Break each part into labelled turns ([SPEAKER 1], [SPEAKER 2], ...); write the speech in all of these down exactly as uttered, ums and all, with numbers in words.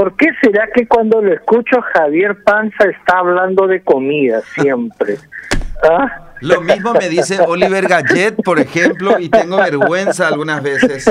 [SPEAKER 1] ¿Por qué será que cuando lo escucho Javier Panza está hablando de comida siempre? ¿Ah?
[SPEAKER 2] Lo mismo me dice Oliver Gallet, por ejemplo, y tengo vergüenza algunas veces.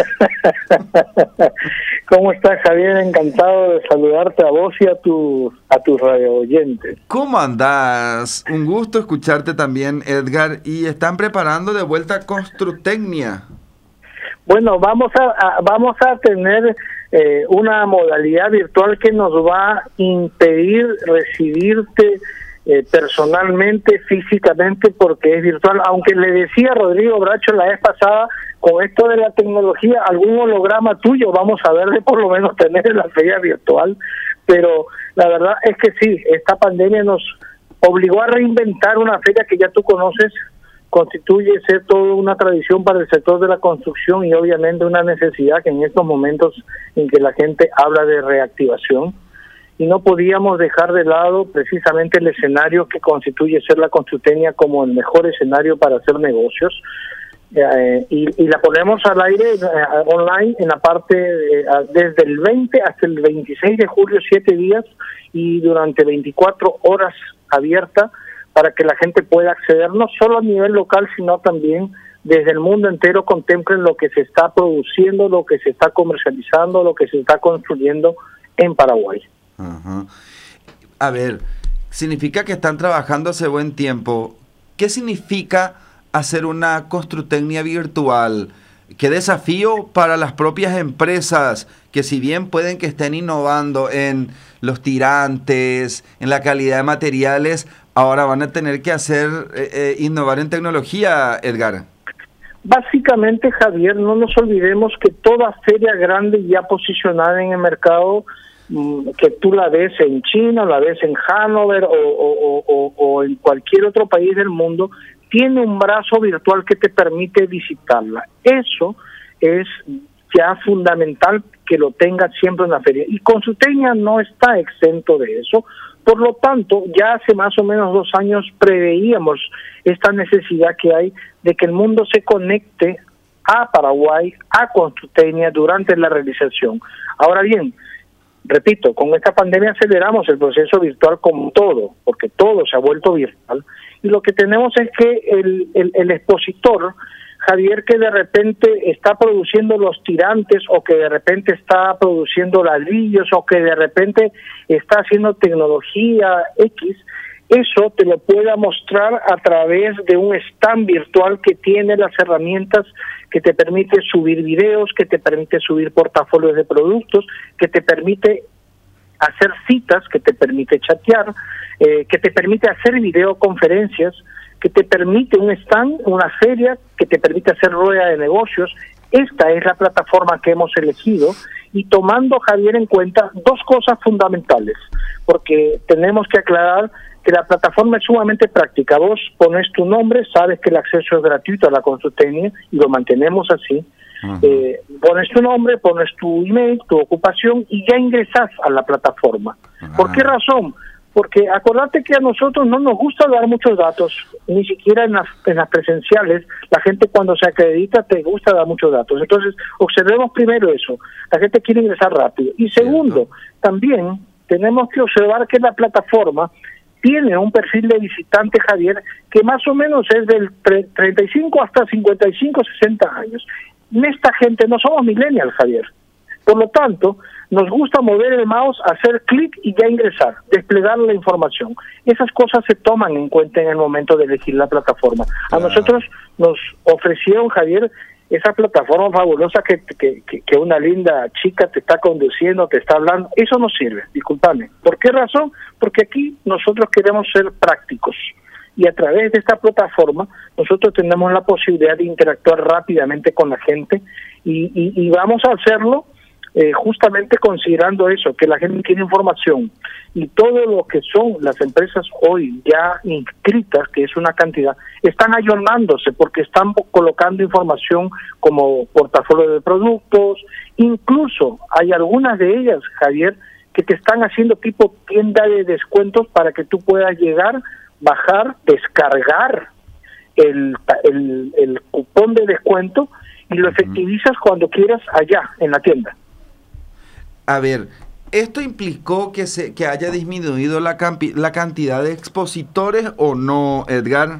[SPEAKER 1] ¿Cómo estás, Javier? Encantado de saludarte a vos y a, tu, a tus radio oyentes.
[SPEAKER 2] ¿Cómo andás? Un gusto escucharte también, Edgar. Y están preparando de vuelta Construtecnia.
[SPEAKER 1] Bueno, vamos a, a vamos a tener eh, una modalidad virtual que nos va a impedir recibirte eh, personalmente, físicamente, porque es virtual. Aunque le decía a Rodrigo Bracho la vez pasada, con esto de la tecnología, algún holograma tuyo vamos a ver de por lo menos tener en la feria virtual, pero la verdad es que sí, esta pandemia nos obligó a reinventar una feria que ya tú conoces, constituye ser toda una tradición para el sector de la construcción y obviamente una necesidad que en estos momentos en que la gente habla de reactivación, y no podíamos dejar de lado precisamente el escenario que constituye ser la Construtecnia como el mejor escenario para hacer negocios. Eh, y, y la ponemos al aire eh, online en la parte eh, desde el veinte hasta el veintiséis de julio, siete días y durante veinticuatro horas abierta para que la gente pueda acceder no solo a nivel local sino también desde el mundo entero, contemplen lo que se está produciendo, lo que se está comercializando, lo que se está construyendo en Paraguay.
[SPEAKER 2] Uh-huh. A ver, significa que están trabajando hace buen tiempo. ¿Qué significa hacer una Construtecnia virtual? Qué desafío para las propias empresas que, si bien pueden que estén innovando en los tirantes, en la calidad de materiales, ahora van a tener que hacer eh, eh, innovar en tecnología, Edgar.
[SPEAKER 1] Básicamente, Javier, no nos olvidemos que toda feria grande ya posicionada en el mercado, que tú la ves en China, la ves en Hannover o, o, o, o en cualquier otro país del mundo, tiene un brazo virtual que te permite visitarla. Eso es ya fundamental que lo tengas siempre en la feria. Y Construtecnia no está exento de eso. Por lo tanto, ya hace más o menos dos años preveíamos esta necesidad que hay de que el mundo se conecte a Paraguay, a Construtecnia durante la realización. Ahora bien, repito, con esta pandemia aceleramos el proceso virtual como todo, porque todo se ha vuelto virtual, y lo que tenemos es que el, el, el expositor, Javier, que de repente está produciendo los tirantes, o que de repente está produciendo ladrillos, o que de repente está haciendo tecnología X, eso te lo pueda mostrar a través de un stand virtual que tiene las herramientas que te permite subir videos, que te permite subir portafolios de productos, que te permite hacer citas, que te permite chatear, eh, que te permite hacer videoconferencias, que te permite un stand, una feria, que te permite hacer rueda de negocios. Esta es la plataforma que hemos elegido y tomando, Javier, en cuenta dos cosas fundamentales, porque tenemos que aclarar que la plataforma es sumamente práctica. Vos pones tu nombre, sabes que el acceso es gratuito a la Construtecnia y lo mantenemos así. Uh-huh. Eh, pones tu nombre, pones tu email, tu ocupación y ya ingresas a la plataforma. Uh-huh. ¿Por qué razón? Porque acordate que a nosotros no nos gusta dar muchos datos, ni siquiera en las, en las presenciales. La gente cuando se acredita te gusta dar muchos datos. Entonces, observemos primero eso. La gente quiere ingresar rápido. Y segundo, ¿cierto? También tenemos que observar que la plataforma tiene un perfil de visitante, Javier, que más o menos es del treinta y cinco hasta cincuenta y cinco, sesenta años. Esta gente no somos millennials, Javier. Por lo tanto, nos gusta mover el mouse, hacer clic y ya ingresar, desplegar la información. Esas cosas se toman en cuenta en el momento de elegir la plataforma. A nosotros nos ofrecieron, Javier, esa plataforma fabulosa que, que, que una linda chica te está conduciendo, te está hablando. Eso no sirve, discúlpame. ¿Por qué razón? Porque aquí nosotros queremos ser prácticos. Y a través de esta plataforma nosotros tenemos la posibilidad de interactuar rápidamente con la gente y, y, y vamos a hacerlo eh, justamente considerando eso, que la gente quiere información. Y todo lo que son las empresas hoy ya inscritas, que es una cantidad, están ayornándose porque están colocando información como portafolio de productos. Incluso hay algunas de ellas, Javier, que te están haciendo tipo tienda de descuentos para que tú puedas llegar, bajar, descargar el, el, el cupón de descuento y lo efectivizas cuando quieras allá en la tienda.
[SPEAKER 2] A ver, ¿Esto implicó que, se, que haya disminuido la, campi, la cantidad de expositores o no, Edgar?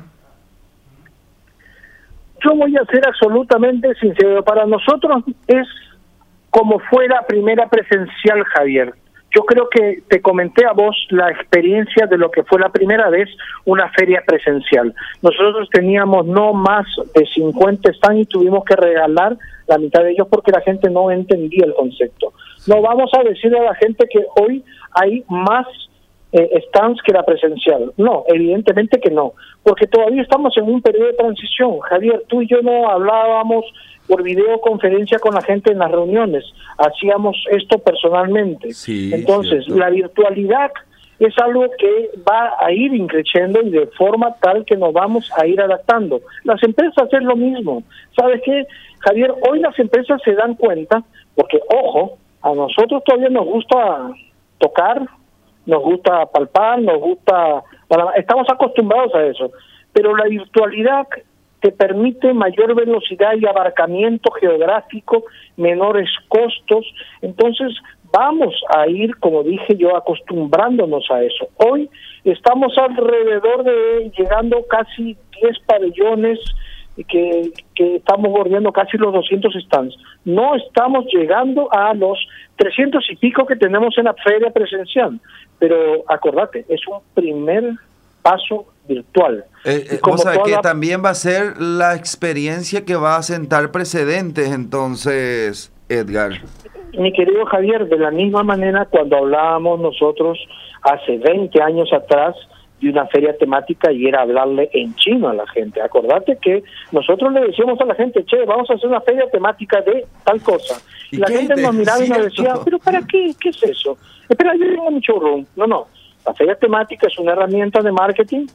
[SPEAKER 1] Yo voy a ser absolutamente sincero. Para nosotros es como fue la primera presencial, Javier. Yo creo que te comenté a vos la experiencia de lo que fue la primera vez una feria presencial. Nosotros teníamos no más de cincuenta stands y tuvimos que regalar la mitad de ellos porque la gente no entendía el concepto. No vamos a decirle a la gente que hoy hay más eh, stands que la presencial. No, evidentemente que no, porque todavía estamos en un periodo de transición. Javier, tú y yo no hablábamos por videoconferencia con la gente en las reuniones, hacíamos esto personalmente.
[SPEAKER 2] Sí,
[SPEAKER 1] entonces,
[SPEAKER 2] cierto.
[SPEAKER 1] La virtualidad es algo que va a ir increciendo y de forma tal que nos vamos a ir adaptando. Las empresas es lo mismo. ¿Sabes qué, Javier? Hoy las empresas se dan cuenta, porque, ojo, a nosotros todavía nos gusta tocar, nos gusta palpar, nos gusta... Estamos acostumbrados a eso, pero la virtualidad te permite mayor velocidad y abarcamiento geográfico, menores costos. Entonces vamos a ir, como dije yo, acostumbrándonos a eso. Hoy estamos alrededor de llegando casi diez pabellones, que, que estamos bordeando casi los doscientos stands. No estamos llegando a los trescientos y pico que tenemos en la feria presencial, pero acordate, es un primer paso virtual.
[SPEAKER 2] Eh, eh, o sea, que la... también va a ser la experiencia que va a sentar precedentes, entonces, Edgar.
[SPEAKER 1] Mi querido Javier, de la misma manera cuando hablábamos nosotros hace veinte años atrás de una feria temática y era hablarle en chino a la gente. Acordate que nosotros le decíamos a la gente, che, vamos a hacer una feria temática de tal cosa. Y la gente nos miraba y nos decía, pero ¿para qué? ¿Qué es eso? Espera, yo tengo mi showroom. No, no. La feria temática es una herramienta de marketing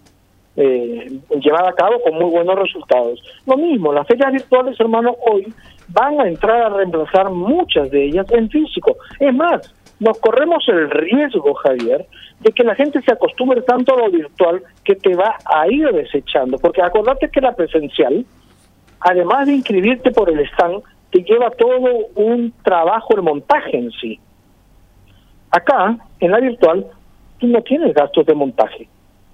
[SPEAKER 1] eh, llevada a cabo con muy buenos resultados. Lo mismo, las ferias virtuales, hermano, hoy van a entrar a reemplazar muchas de ellas en físico. Es más, nos corremos el riesgo, Javier, de que la gente se acostumbre tanto a lo virtual que te va a ir desechando. Porque acordate que la presencial, además de inscribirte por el stand, te lleva todo un trabajo, el montaje en sí. Acá, en la virtual, tú no tienes gastos de montaje.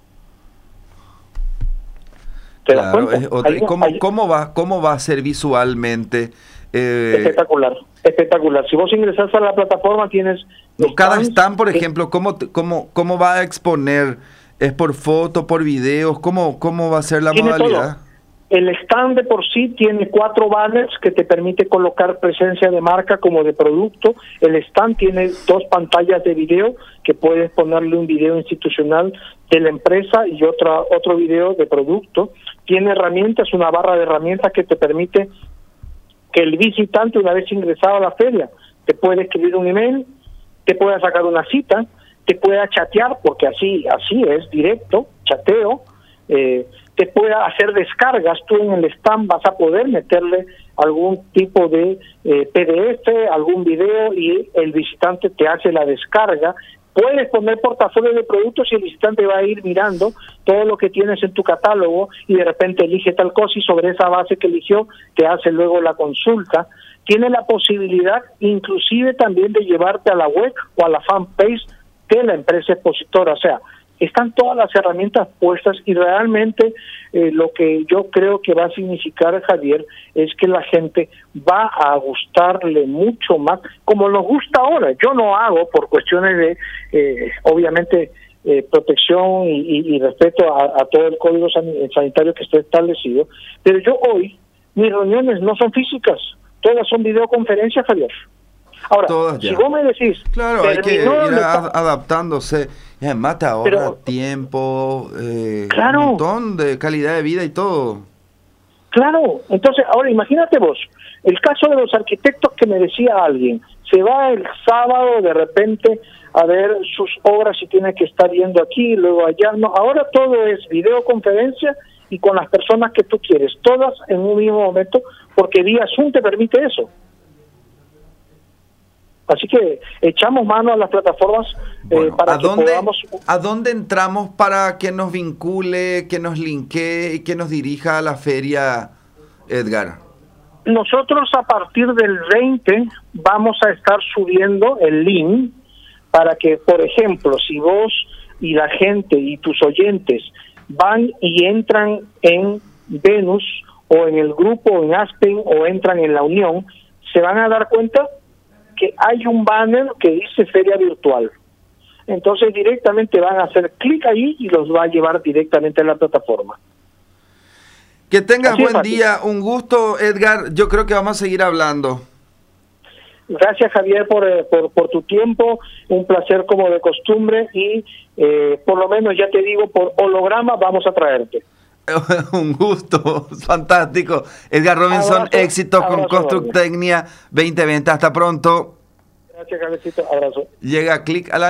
[SPEAKER 1] ¿Te das
[SPEAKER 2] Claro,
[SPEAKER 1] cuenta?
[SPEAKER 2] es otra,
[SPEAKER 1] Hay-
[SPEAKER 2] ¿cómo,
[SPEAKER 1] hay-
[SPEAKER 2] cómo, va, ¿Cómo va a ser visualmente? Eh,
[SPEAKER 1] espectacular, espectacular. Si vos ingresás a la plataforma, tienes...
[SPEAKER 2] no, cada
[SPEAKER 1] stands
[SPEAKER 2] stand, por
[SPEAKER 1] que-
[SPEAKER 2] ejemplo, ¿cómo, te- cómo, ¿cómo va a exponer? ¿Es por foto, por videos? ¿Cómo, cómo va a ser la
[SPEAKER 1] Tiene
[SPEAKER 2] modalidad?
[SPEAKER 1] todo. El stand de por sí tiene cuatro banners que te permite colocar presencia de marca como de producto. El stand tiene dos pantallas de video que puedes ponerle un video institucional de la empresa y otra otro video de producto. Tiene herramientas, una barra de herramientas que te permite que el visitante, una vez ingresado a la feria, te puede escribir un email, te pueda sacar una cita, te pueda chatear, porque así así es, directo, chateo, eh, te pueda hacer descargas. Tú en el stand vas a poder meterle algún tipo de eh, P D F, algún video, y el visitante te hace la descarga. Puedes poner portafolio de productos y el visitante va a ir mirando todo lo que tienes en tu catálogo y de repente elige tal cosa y sobre esa base que eligió te hace luego la consulta. Tiene la posibilidad inclusive también de llevarte a la web o a la fanpage de la empresa expositora. O sea, están todas las herramientas puestas y realmente eh, lo que yo creo que va a significar, Javier, es que la gente va a gustarle mucho más, como nos gusta ahora. Yo no hago por cuestiones de, eh, obviamente, eh, protección y, y, y respeto a, a todo el código san, sanitario que está establecido, pero yo hoy, mis reuniones no son físicas, todas son videoconferencias, Javier. Ahora,
[SPEAKER 2] Todas ya.
[SPEAKER 1] si vos me decís...
[SPEAKER 2] Claro, hay que ir
[SPEAKER 1] terminó el
[SPEAKER 2] a-
[SPEAKER 1] esta-
[SPEAKER 2] adaptándose. Y además te ahorra
[SPEAKER 1] Pero-
[SPEAKER 2] tiempo, eh,
[SPEAKER 1] Claro.
[SPEAKER 2] un montón de calidad de vida y todo.
[SPEAKER 1] Claro, entonces ahora imagínate vos, el caso de los arquitectos que me decía alguien, se va el sábado de repente a ver sus obras y tiene que estar yendo aquí, luego allá, no, ahora todo es videoconferencia y con las personas que tú quieres, todas en un mismo momento, porque vía Zoom te permite eso. Así que echamos mano a las plataformas eh,
[SPEAKER 2] Bueno,
[SPEAKER 1] para
[SPEAKER 2] ¿a
[SPEAKER 1] que
[SPEAKER 2] dónde,
[SPEAKER 1] podamos...
[SPEAKER 2] ¿a dónde entramos para que nos vincule, que nos linkee y que nos dirija a la feria, Edgar?
[SPEAKER 1] Nosotros a partir del veinte vamos a estar subiendo el link para que, por ejemplo, si vos y la gente y tus oyentes van y entran en Venus o en el grupo o en Aspen o entran en la Unión, se van a dar cuenta que hay un banner que dice Feria Virtual. Entonces directamente van a hacer clic ahí y los va a llevar directamente a la plataforma.
[SPEAKER 2] Que tengas
[SPEAKER 1] Así
[SPEAKER 2] buen día, un gusto, Edgar. Yo creo que vamos a seguir hablando.
[SPEAKER 1] Gracias, Javier, por, eh, por, por tu tiempo, un placer como de costumbre y eh, por lo menos ya te digo, por holograma vamos a traerte.
[SPEAKER 2] Un gusto, fantástico. Edgar Robinson,
[SPEAKER 1] Abrazo,
[SPEAKER 2] éxitos con
[SPEAKER 1] abrazo,
[SPEAKER 2] Constructecnia veinte veinte. Hasta pronto.
[SPEAKER 1] Gracias, Javiercito, abrazo.
[SPEAKER 2] Llega Clic a la